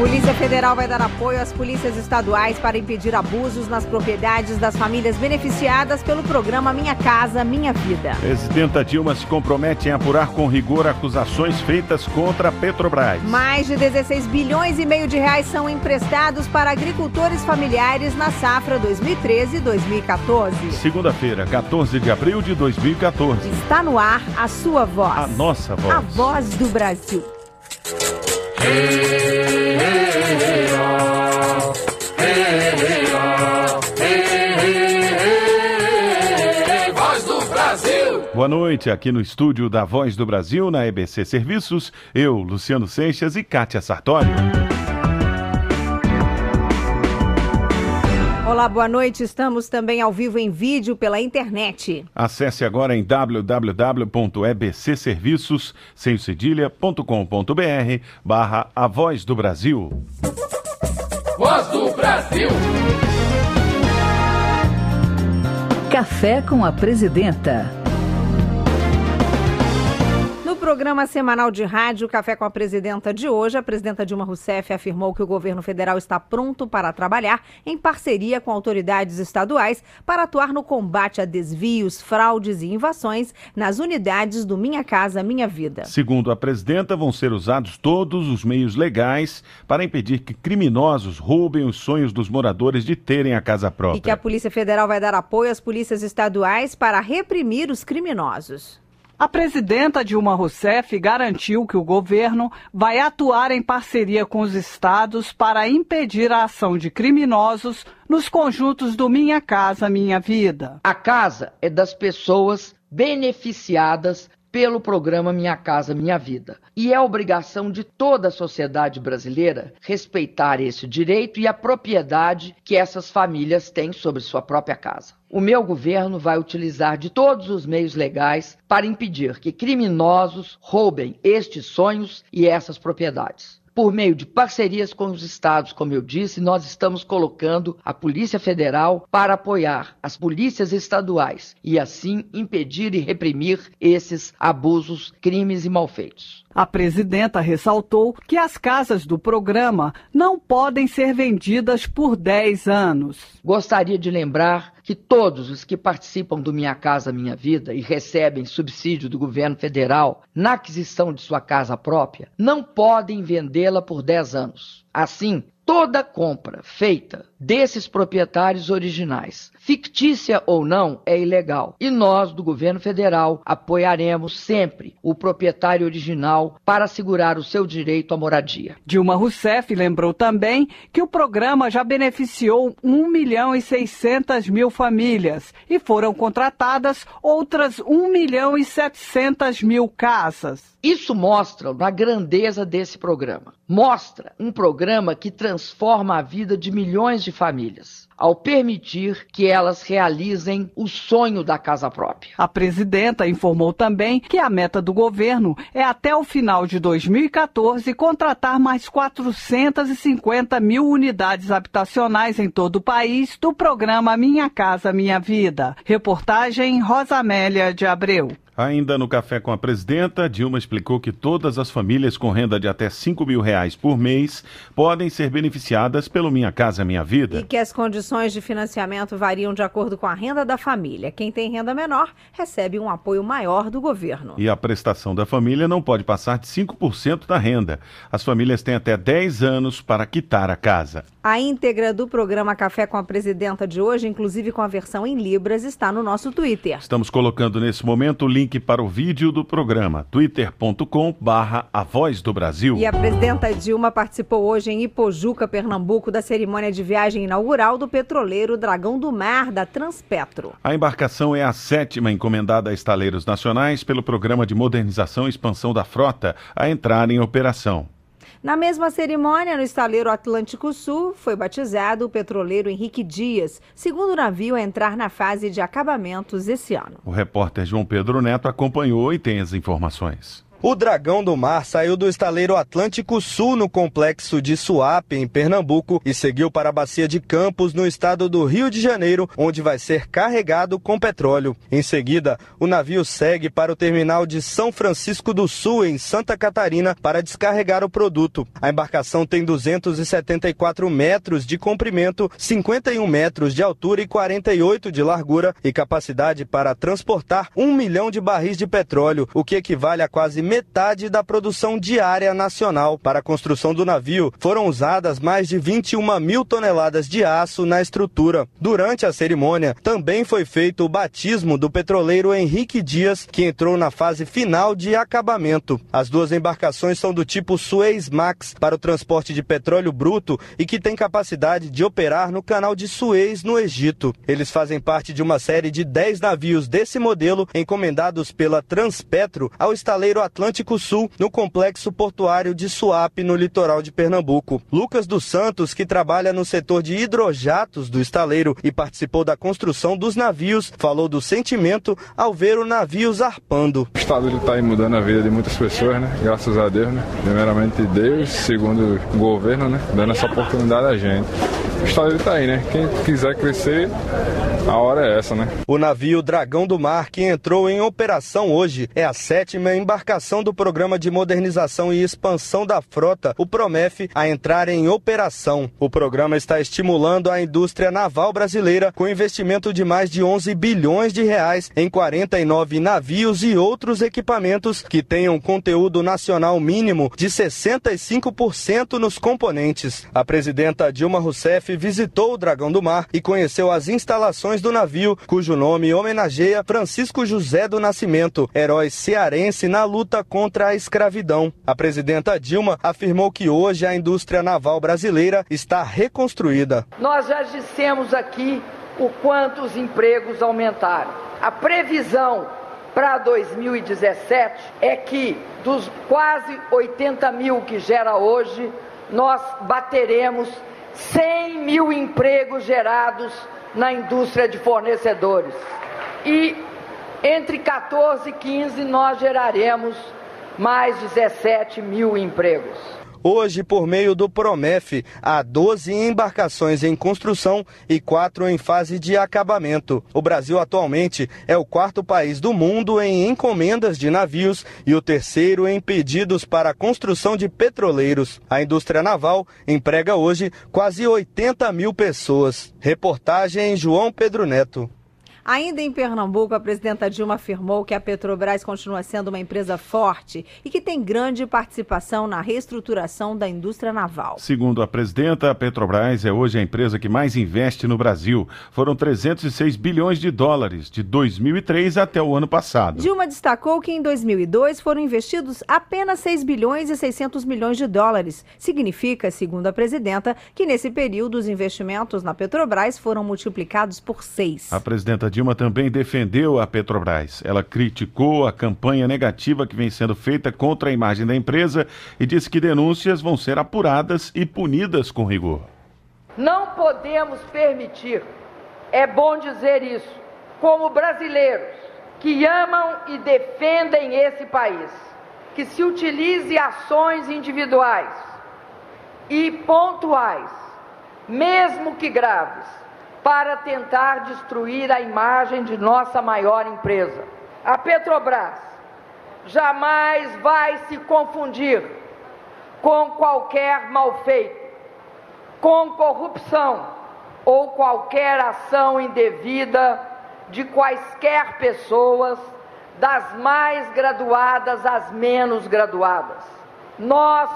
Polícia Federal vai dar apoio às polícias estaduais para impedir abusos nas propriedades das famílias beneficiadas pelo programa Minha Casa, Minha Vida. Presidenta Dilma se compromete em apurar com rigor acusações feitas contra a Petrobras. Mais de 16 bilhões e meio de reais são emprestados para agricultores familiares na safra 2013-2014. Segunda-feira, 14 de abril de 2014. Está no ar a sua voz. A nossa voz. A voz do Brasil. Voz do Brasil. Boa noite, aqui no estúdio da Voz do Brasil, na EBC Serviços, eu, Luciano Seixas e Kátia Sartori. Olá, boa noite. Estamos também ao vivo em vídeo pela internet. Acesse agora em www.ebcserviços.com.br/A Voz do Brasil. Voz do Brasil. Café com a Presidenta. No programa semanal de rádio Café com a Presidenta de hoje, a presidenta Dilma Rousseff afirmou que o governo federal está pronto para trabalhar em parceria com autoridades estaduais para atuar no combate a desvios, fraudes e invasões nas unidades do Minha Casa, Minha Vida. Segundo a presidenta, vão ser usados todos os meios legais para impedir que criminosos roubem os sonhos dos moradores de terem a casa própria. E que a Polícia Federal vai dar apoio às polícias estaduais para reprimir os criminosos. A presidenta Dilma Rousseff garantiu que o governo vai atuar em parceria com os estados para impedir a ação de criminosos nos conjuntos do Minha Casa, Minha Vida. A casa é das pessoas beneficiadas pelo programa Minha Casa, Minha Vida. E é obrigação de toda a sociedade brasileira respeitar esse direito e a propriedade que essas famílias têm sobre sua própria casa. O meu governo vai utilizar de todos os meios legais para impedir que criminosos roubem estes sonhos e essas propriedades. Por meio de parcerias com os estados, como eu disse, nós estamos colocando a Polícia Federal para apoiar as polícias estaduais e assim impedir e reprimir esses abusos, crimes e malfeitos. A presidenta ressaltou que as casas do programa não podem ser vendidas por 10 anos. Gostaria de lembrar que todos os que participam do Minha Casa Minha Vida e recebem subsídio do governo federal na aquisição de sua casa própria não podem vendê-la por 10 anos. Assim, toda compra feita desses proprietários originais, fictícia ou não, é ilegal. E nós, do governo federal, apoiaremos sempre o proprietário original para assegurar o seu direito à moradia. Dilma Rousseff lembrou também que o programa já beneficiou 1.600.000 famílias e foram contratadas outras 1.700.000 casas. Isso mostra a grandeza desse programa. Mostra um programa que transforma a vida de milhões de famílias, ao permitir que elas realizem o sonho da casa própria. A presidenta informou também que a meta do governo é, até o final de 2014, contratar mais 450.000 unidades habitacionais em todo o país do programa Minha Casa, Minha Vida. Reportagem Rosamélia de Abreu. Ainda no Café com a Presidenta, Dilma explicou que todas as famílias com renda de até R$5.000 por mês podem ser beneficiadas pelo Minha Casa Minha Vida. E que as condições de financiamento variam de acordo com a renda da família. Quem tem renda menor recebe um apoio maior do governo. E a prestação da família não pode passar de 5% da renda. As famílias têm até 10 anos para quitar a casa. A íntegra do programa Café com a Presidenta de hoje, inclusive com a versão em Libras, está no nosso Twitter. Estamos colocando nesse momento o link para o vídeo do programa, twitter.com/A Voz do Brasil. E a presidenta Dilma participou hoje em Ipojuca, Pernambuco, da cerimônia de viagem inaugural do petroleiro Dragão do Mar, da Transpetro. A embarcação é a 7ª encomendada a estaleiros nacionais pelo Programa de Modernização e Expansão da Frota a entrar em operação. Na mesma cerimônia, no estaleiro Atlântico Sul, foi batizado o petroleiro Henrique Dias, segundo navio a entrar na fase de acabamentos esse ano. O repórter João Pedro Neto acompanhou e tem as informações. O Dragão do Mar saiu do estaleiro Atlântico Sul, no complexo de Suape, em Pernambuco, e seguiu para a Bacia de Campos, no estado do Rio de Janeiro, onde vai ser carregado com petróleo. Em seguida, o navio segue para o terminal de São Francisco do Sul, em Santa Catarina, para descarregar o produto. A embarcação tem 274 metros de comprimento, 51 metros de altura e 48 de largura, e capacidade para transportar 1 milhão de barris de petróleo, o que equivale a quase metade da produção diária nacional. Para a construção do navio, foram usadas mais de 21 mil toneladas de aço na estrutura. Durante a cerimônia, também foi feito o batismo do petroleiro Henrique Dias, que entrou na fase final de acabamento. As duas embarcações são do tipo Suez Max, para o transporte de petróleo bruto e que tem capacidade de operar no canal de Suez, no Egito. Eles fazem parte de uma série de 10 navios desse modelo, encomendados pela Transpetro ao estaleiro Atlântico Sul, no complexo portuário de Suape, no litoral de Pernambuco. Lucas dos Santos, que trabalha no setor de hidrojatos do estaleiro e participou da construção dos navios, falou do sentimento ao ver o navio zarpando. O estado está aí mudando a vida de muitas pessoas, né? Graças a Deus, né? Primeiramente Deus, segundo o governo, né? Dando essa oportunidade a gente. O estado está aí, né? Quem quiser crescer, a hora é essa, né? O navio Dragão do Mar, que entrou em operação hoje, é a 7ª embarcação do Programa de Modernização e Expansão da Frota, o PROMEF, a entrar em operação. O programa está estimulando a indústria naval brasileira com investimento de mais de 11 bilhões de reais em 49 navios e outros equipamentos que tenham conteúdo nacional mínimo de 65% nos componentes. A presidenta Dilma Rousseff visitou o Dragão do Mar e conheceu as instalações do navio, cujo nome homenageia Francisco José do Nascimento, herói cearense na luta contra a escravidão. A presidenta Dilma afirmou que hoje a indústria naval brasileira está reconstruída. Nós já dissemos aqui o quanto os empregos aumentaram. A previsão para 2017 é que dos quase 80 mil que gera hoje, nós bateremos 100 mil empregos gerados na indústria de fornecedores. E entre 14 e 15 nós geraremos mais 17 mil empregos. Hoje, por meio do PROMEF, há 12 embarcações em construção e 4 em fase de acabamento. O Brasil atualmente é o 4º país do mundo em encomendas de navios e o 3º em pedidos para a construção de petroleiros. A indústria naval emprega hoje quase 80 mil pessoas. Reportagem João Pedro Neto. Ainda em Pernambuco, a presidenta Dilma afirmou que a Petrobras continua sendo uma empresa forte e que tem grande participação na reestruturação da indústria naval. Segundo a presidenta, a Petrobras é hoje a empresa que mais investe no Brasil. Foram 306 bilhões de dólares de 2003 até o ano passado. Dilma destacou que em 2002 foram investidos apenas 6 bilhões e 600 milhões de dólares. Significa, segundo a presidenta, que nesse período os investimentos na Petrobras foram multiplicados por 6. A presidenta Dilma também defendeu a Petrobras. Ela criticou a campanha negativa que vem sendo feita contra a imagem da empresa e disse que denúncias vão ser apuradas e punidas com rigor. Não podemos permitir, é bom dizer isso, como brasileiros que amam e defendem esse país, que se utilize ações individuais e pontuais, mesmo que graves, para tentar destruir a imagem de nossa maior empresa. A Petrobras jamais vai se confundir com qualquer malfeito, com corrupção ou qualquer ação indevida de quaisquer pessoas, das mais graduadas às menos graduadas. Nós,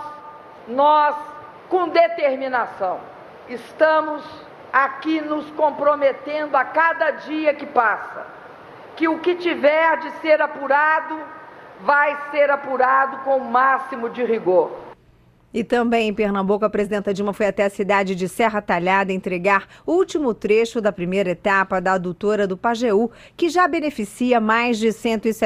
com determinação, estamos aqui nos comprometendo a cada dia que passa, que o que tiver de ser apurado, vai ser apurado com o máximo de rigor. E também em Pernambuco, a presidenta Dilma foi até a cidade de Serra Talhada entregar o último trecho da primeira etapa da adutora do Pajeú, que já beneficia mais de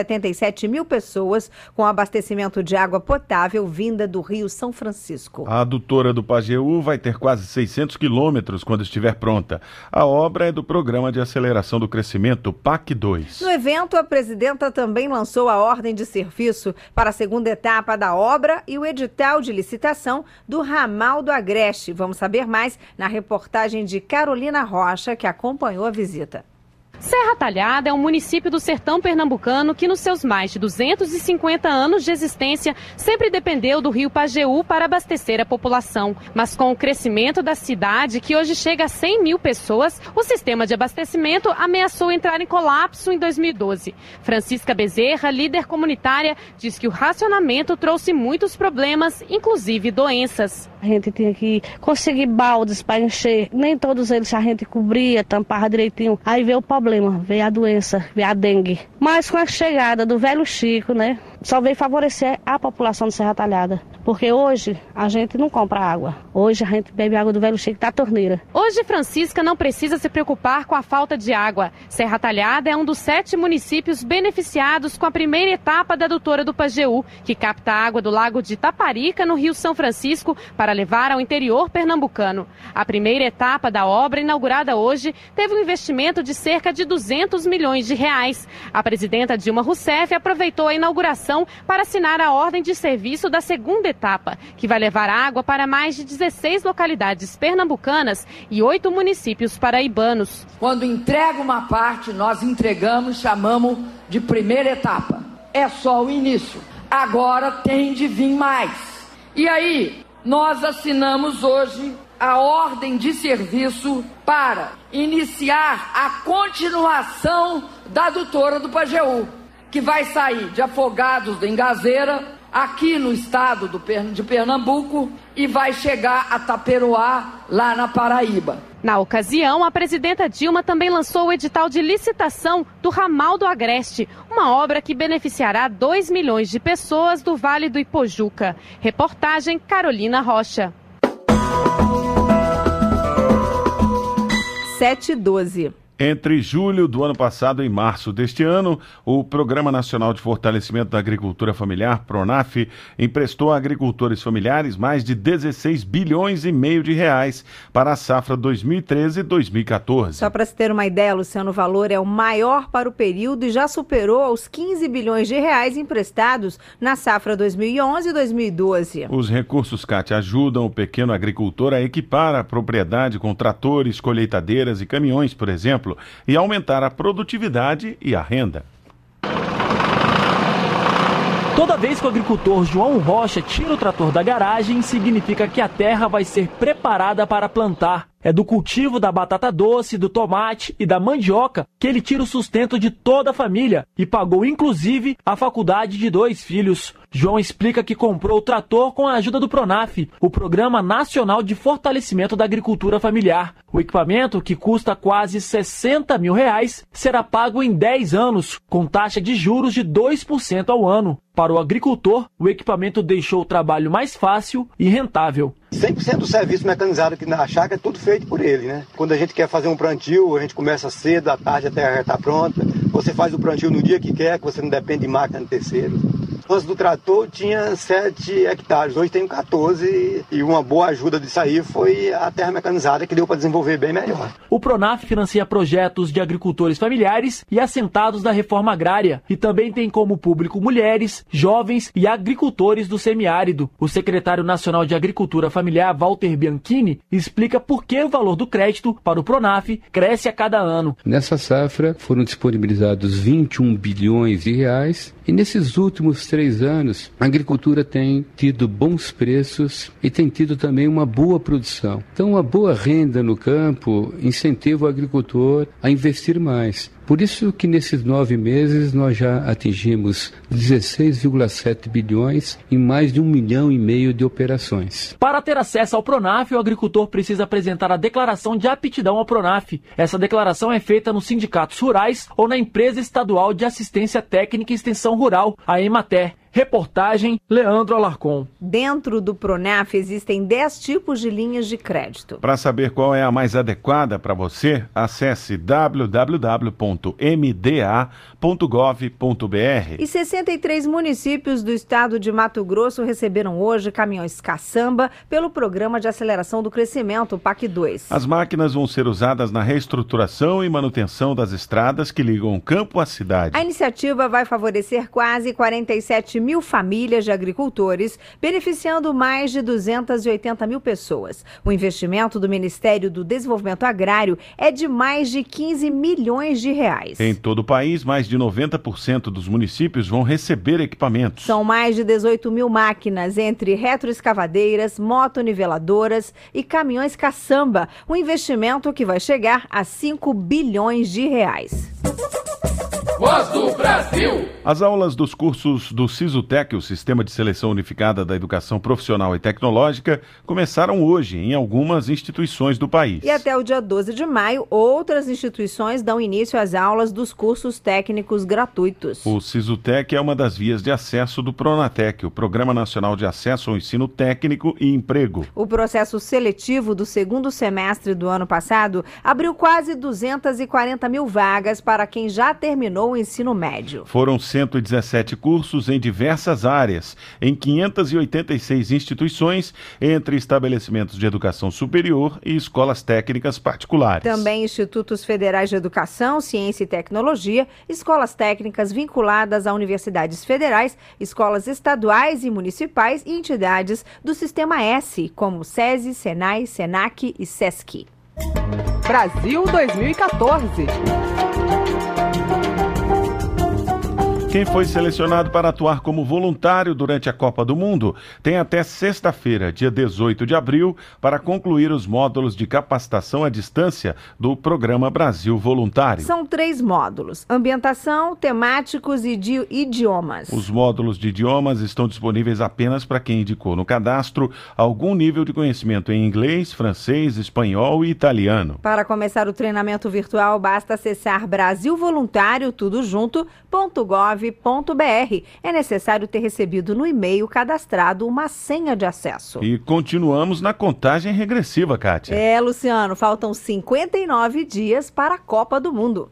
177 mil pessoas com abastecimento de água potável vinda do Rio São Francisco. A adutora do Pajeú vai ter quase 600 quilômetros quando estiver pronta. A obra é do Programa de Aceleração do Crescimento, PAC 2. No evento, a presidenta também lançou a ordem de serviço para a segunda etapa da obra e o edital de licitação do ramal do Agreste. Vamos saber mais na reportagem de Carolina Rocha, que acompanhou a visita. Serra Talhada é um município do sertão pernambucano que, nos seus mais de 250 anos de existência, sempre dependeu do rio Pajeú para abastecer a população. Mas com o crescimento da cidade, que hoje chega a 100 mil pessoas, o sistema de abastecimento ameaçou entrar em colapso em 2012. Francisca Bezerra, líder comunitária, diz que o racionamento trouxe muitos problemas, inclusive doenças. A gente tinha que conseguir baldes para encher, nem todos eles a gente cobria, tampava direitinho. Aí veio o problema, veio a doença, veio a dengue. Mas com a chegada do velho Chico, né, só veio favorecer a população de Serra Talhada. Porque hoje a gente não compra água. Hoje a gente bebe água do velho Chico da torneira. Hoje Francisca não precisa se preocupar com a falta de água. Serra Talhada é um dos 7 municípios beneficiados com a primeira etapa da adutora do Pajeú, que capta água do lago de Itaparica, no Rio São Francisco, para levar ao interior pernambucano. A primeira etapa da obra, inaugurada hoje, teve um investimento de cerca de 200 milhões de reais. A presidenta Dilma Rousseff aproveitou a inauguração para assinar a ordem de serviço da segunda etapa, que vai levar água para mais de 16 localidades pernambucanas e 8 municípios paraibanos. Quando entrega uma parte, nós entregamos, chamamos de primeira etapa. É só o início. Agora tem de vir mais. E aí, nós assinamos hoje a ordem de serviço para iniciar a continuação da adutora do Pajeú, que vai sair de Afogados do Engazeira, aqui no estado de Pernambuco, e vai chegar a Taperoá, lá na Paraíba. Na ocasião, a presidenta Dilma também lançou o edital de licitação do ramal do Agreste, uma obra que beneficiará 2 milhões de pessoas do Vale do Ipojuca. Reportagem Carolina Rocha. 7h12. Entre julho do ano passado e março deste ano, o Programa Nacional de Fortalecimento da Agricultura Familiar, PRONAF, emprestou a agricultores familiares mais de 16 bilhões e meio de reais para a safra 2013-2014. Só para se ter uma ideia, Luciano, o valor é o maior para o período e já superou os 15 bilhões de reais emprestados na safra 2011-2012. Os recursos, Cátia, ajudam o pequeno agricultor a equipar a propriedade com tratores, colheitadeiras e caminhões, por exemplo, e aumentar a produtividade e a renda. Toda vez que o agricultor João Rocha tira o trator da garagem, significa que a terra vai ser preparada para plantar. É do cultivo da batata doce, do tomate e da mandioca que ele tira o sustento de toda a família e pagou inclusive a faculdade de 2 filhos. João explica que comprou o trator com a ajuda do PRONAF, o Programa Nacional de Fortalecimento da Agricultura Familiar. O equipamento, que custa quase 60 mil reais, será pago em 10 anos, com taxa de juros de 2% ao ano. Para o agricultor, o equipamento deixou o trabalho mais fácil e rentável. 100% do serviço mecanizado aqui na chácara é tudo feito por ele, né? Quando a gente quer fazer um plantio, a gente começa cedo, à tarde a terra já está pronta. Você faz o plantio no dia que quer, que você não depende de máquina de terceiro. Antes do trator tinha 7 hectares, hoje tem 14 e uma boa ajuda disso aí foi a terra mecanizada que deu para desenvolver bem melhor. O PRONAF financia projetos de agricultores familiares e assentados da reforma agrária e também tem como público mulheres, jovens e agricultores do semiárido. O secretário nacional de Agricultura Familiar, Walter Bianchini, explica por que o valor do crédito para o PRONAF cresce a cada ano. Nessa safra foram disponibilizados 21 bilhões de reais e nesses últimos 3 anos a agricultura tem tido bons preços e tem tido também uma boa produção. Então, uma boa renda no campo incentiva o agricultor a investir mais. Por isso que nesses 9 meses nós já atingimos 16,7 bilhões em mais de 1,5 milhão de operações. Para ter acesso ao PRONAF, o agricultor precisa apresentar a declaração de aptidão ao PRONAF. Essa declaração é feita nos sindicatos rurais ou na Empresa Estadual de Assistência Técnica e Extensão Rural, a EMATER. Reportagem Leandro Alarcon. Dentro do Pronaf existem 10 tipos de linhas de crédito. Para saber qual é a mais adequada para você, acesse www.mda.gov.br. E 63 municípios do estado de Mato Grosso receberam hoje caminhões caçamba pelo Programa de Aceleração do Crescimento, PAC 2. As máquinas vão ser usadas na reestruturação e manutenção das estradas que ligam o campo à cidade. A iniciativa vai favorecer quase 47 mil famílias de agricultores, beneficiando mais de 280 mil pessoas. O investimento do Ministério do Desenvolvimento Agrário é de mais de 15 milhões de reais. Em todo o país, mais de 90% dos municípios vão receber equipamentos. São mais de 18 mil máquinas, entre retroescavadeiras, motoniveladoras e caminhões caçamba. Um investimento que vai chegar a 5 bilhões de reais. Voz do Brasil. As aulas dos cursos do SISUTEC, o Sistema de Seleção Unificada da Educação Profissional e Tecnológica, começaram hoje em algumas instituições do país. E até o dia 12 de maio, outras instituições dão início às aulas dos cursos técnicos gratuitos. O SISUTEC é uma das vias de acesso do PRONATEC, o Programa Nacional de Acesso ao Ensino Técnico e Emprego. O processo seletivo do segundo semestre do ano passado abriu quase 240 mil vagas para quem já terminou o ensino médio. Foram 117 cursos em diversas áreas, em 586 instituições, entre estabelecimentos de educação superior e escolas técnicas particulares. Também institutos federais de educação, ciência e tecnologia, escolas técnicas vinculadas a universidades federais, escolas estaduais e municipais e entidades do Sistema S, como SESI, SENAI, SENAC e SESC. Brasil 2014. Quem foi selecionado para atuar como voluntário durante a Copa do Mundo tem até sexta-feira, dia 18 de abril, para concluir os módulos de capacitação à distância do Programa Brasil Voluntário. São 3 módulos: ambientação, temáticos e de idiomas. Os módulos de idiomas estão disponíveis apenas para quem indicou no cadastro algum nível de conhecimento em inglês, francês, espanhol e italiano. Para começar o treinamento virtual, basta acessar brasilvoluntário.gov.br. É necessário ter recebido no e-mail cadastrado uma senha de acesso. E continuamos na contagem regressiva, Kátia. Luciano, faltam 59 dias para a Copa do Mundo.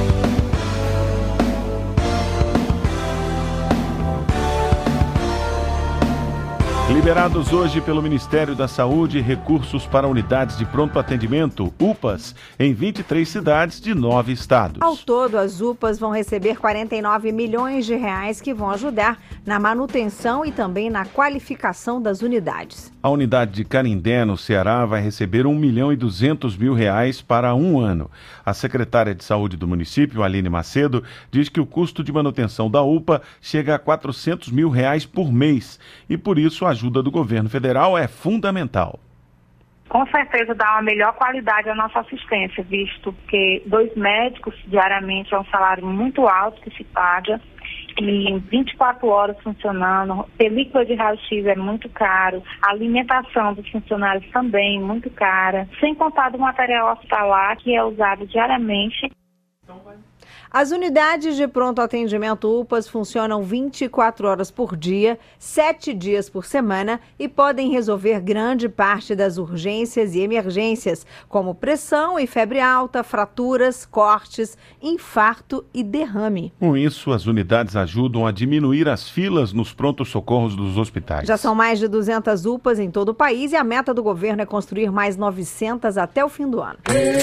Liberados hoje pelo Ministério da Saúde recursos para unidades de pronto atendimento, UPAs, em 23 cidades de 9 estados. Ao todo, as UPAs vão receber 49 milhões de reais que vão ajudar na manutenção e também na qualificação das unidades. A unidade de Canindé, no Ceará, vai receber R$1.200.000 para um ano. A secretária de Saúde do município, Aline Macedo, diz que o custo de manutenção da UPA chega a R$400 mil por mês e, por isso, a ajuda do governo federal é fundamental. Com certeza dá uma melhor qualidade à nossa assistência, visto que 2 médicos diariamente é um salário muito alto que se paga e 24 horas funcionando, película de raio-x é muito caro, a alimentação dos funcionários também muito cara, sem contar do material hospitalar que é usado diariamente. As unidades de pronto atendimento UPAs funcionam 24 horas por dia, 7 dias por semana e podem resolver grande parte das urgências e emergências, como pressão e febre alta, fraturas, cortes, infarto e derrame. Com isso, as unidades ajudam a diminuir as filas nos prontos-socorros dos hospitais. Já são mais de 200 UPAs em todo o país e a meta do governo é construir mais 900 até o fim do ano.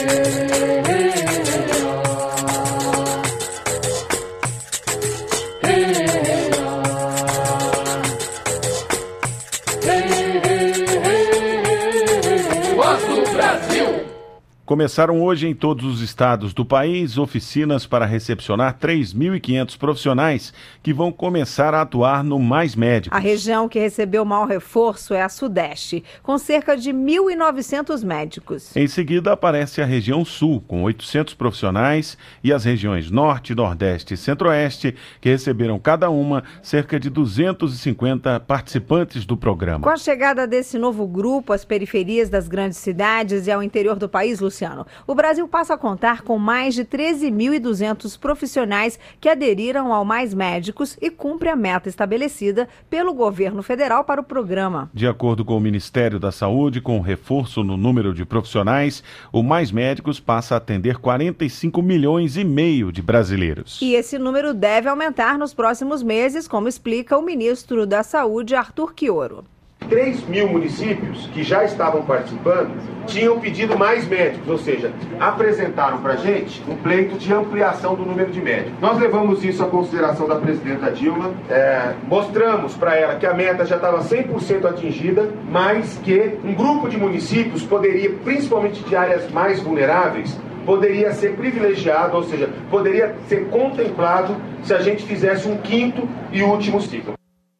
Começaram hoje em todos os estados do país oficinas para recepcionar 3.500 profissionais que vão começar a atuar no Mais Médicos. A região que recebeu maior reforço é a Sudeste, com cerca de 1.900 médicos. Em seguida aparece a região Sul, com 800 profissionais, e as regiões Norte, Nordeste e Centro-Oeste, que receberam cada uma cerca de 250 participantes do programa. Com a chegada desse novo grupo às periferias das grandes cidades e ao interior do país, Luciano, Luciano. O Brasil passa a contar com mais de 13.200 profissionais que aderiram ao Mais Médicos e cumpre a meta estabelecida pelo governo federal para o programa. De acordo com o Ministério da Saúde, com reforço no número de profissionais, o Mais Médicos passa a atender 45 milhões e meio de brasileiros. E esse número deve aumentar nos próximos meses, como explica o ministro da Saúde, Arthur Quioro. 3.000 municípios que já estavam participando tinham pedido mais médicos, ou seja, apresentaram para a gente um pleito de ampliação do número de médicos. Nós levamos isso à consideração da presidenta Dilma, mostramos para ela que a meta já estava 100% atingida, mas que um grupo de municípios poderia, principalmente de áreas mais vulneráveis, poderia ser privilegiado, ou seja, poderia ser contemplado se a gente fizesse um quinto e último ciclo.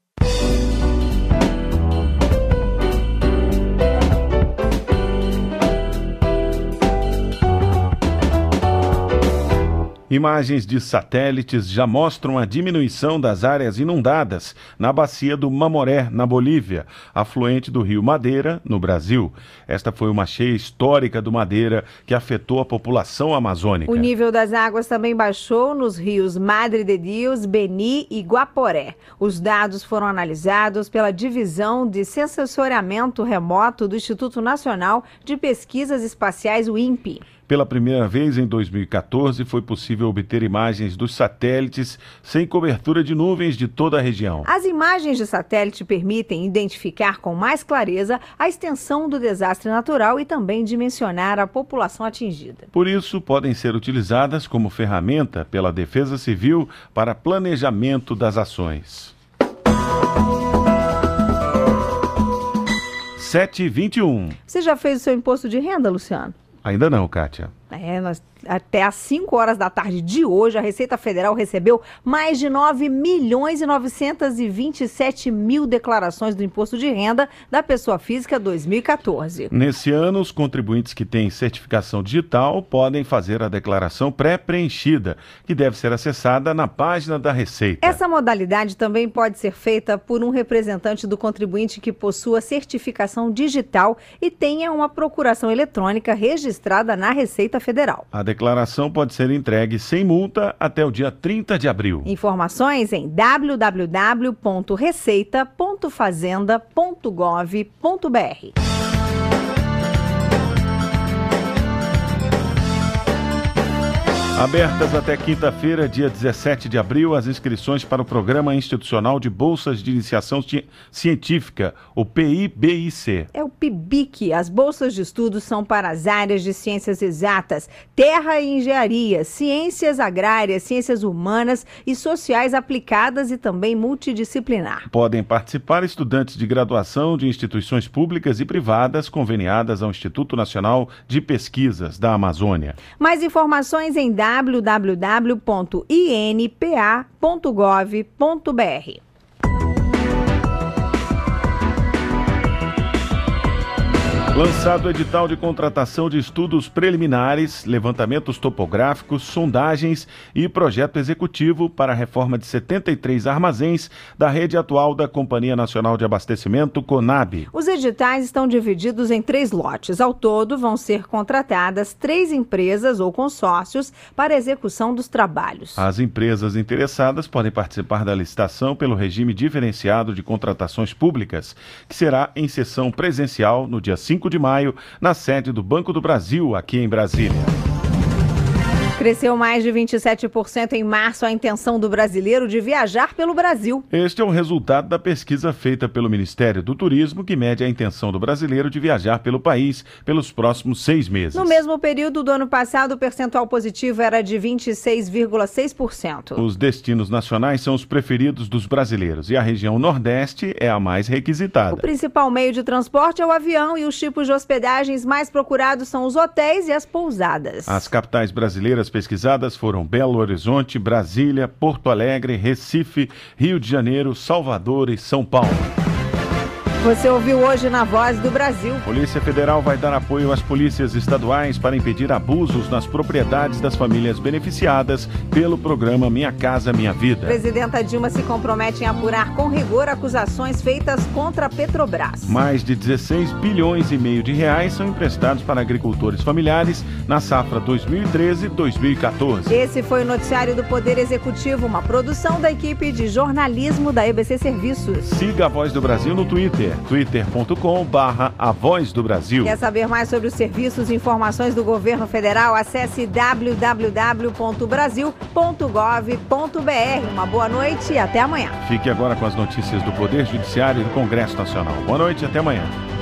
Imagens de satélites já mostram a diminuição das áreas inundadas na bacia do Mamoré, na Bolívia, afluente do rio Madeira, no Brasil. Esta foi uma cheia histórica do Madeira que afetou a população amazônica. O nível das águas também baixou nos rios Madre de Dios, Beni e Guaporé. Os dados foram analisados pela Divisão de Sensoriamento Remoto do Instituto Nacional de Pesquisas Espaciais, o INPE. Pela primeira vez em 2014, foi possível obter imagens dos satélites sem cobertura de nuvens de toda a região. As imagens de satélite permitem identificar com mais clareza a extensão do desastre natural e também dimensionar a população atingida. Por isso, podem ser utilizadas como ferramenta pela Defesa Civil para planejamento das ações. 7h21. Você já fez o seu imposto de renda, Luciano? Ainda não, Kátia. Até às 5 horas da tarde de hoje, a Receita Federal recebeu mais de 9.927.000 declarações do Imposto de Renda da Pessoa Física 2014. Nesse ano, os contribuintes que têm certificação digital podem fazer a declaração pré-preenchida, que deve ser acessada na página da Receita. Essa modalidade também pode ser feita por um representante do contribuinte que possua certificação digital e tenha uma procuração eletrônica registrada na Receita Federal. A declaração pode ser entregue sem multa até o dia 30 de abril. Informações em www.receita.fazenda.gov.br. Abertas até quinta-feira, dia 17 de abril, as inscrições para o Programa Institucional de Bolsas de Iniciação Científica, o PIBIC. É o PIBIC. As bolsas de estudos são para as áreas de ciências exatas, terra e engenharia, ciências agrárias, ciências humanas e sociais aplicadas e também multidisciplinar. Podem participar estudantes de graduação de instituições públicas e privadas conveniadas ao Instituto Nacional de Pesquisas da Amazônia. Mais informações em www.inpa.gov.br. Lançado o edital de contratação de estudos preliminares, levantamentos topográficos, sondagens e projeto executivo para a reforma de 73 armazéns da rede atual da Companhia Nacional de Abastecimento, CONAB. Os editais estão divididos em 3 lotes. Ao todo, vão ser contratadas 3 empresas ou consórcios para a execução dos trabalhos. As empresas interessadas podem participar da licitação pelo regime diferenciado de contratações públicas, que será em sessão presencial no dia 5 de maio, na sede do Banco do Brasil, aqui em Brasília. Cresceu mais de 27% em março a intenção do brasileiro de viajar pelo Brasil. Este é o resultado da pesquisa feita pelo Ministério do Turismo, que mede a intenção do brasileiro de viajar pelo país pelos próximos 6 meses. No mesmo período do ano passado, o percentual positivo era de 26,6%. Os destinos nacionais são os preferidos dos brasileiros e a região Nordeste é a mais requisitada. O principal meio de transporte é o avião e os tipos de hospedagens mais procurados são os hotéis e as pousadas. As capitais brasileiras pesquisadas foram Belo Horizonte, Brasília, Porto Alegre, Recife, Rio de Janeiro, Salvador e São Paulo. Você ouviu hoje na Voz do Brasil. Polícia Federal vai dar apoio às polícias estaduais para impedir abusos nas propriedades das famílias beneficiadas pelo programa Minha Casa Minha Vida. Presidenta Dilma se compromete em apurar com rigor acusações feitas contra a Petrobras. Mais de 16 bilhões e meio de reais são emprestados para agricultores familiares na safra 2013-2014. Esse foi o noticiário do Poder Executivo, uma produção da equipe de jornalismo da EBC Serviços. Siga a Voz do Brasil no Twitter, twitter.com/A Voz do Brasil. Quer saber mais sobre os serviços e informações do governo federal? Acesse www.brasil.gov.br. Uma boa noite e até amanhã. Fique agora com as notícias do Poder Judiciário e do Congresso Nacional. Boa noite e até amanhã.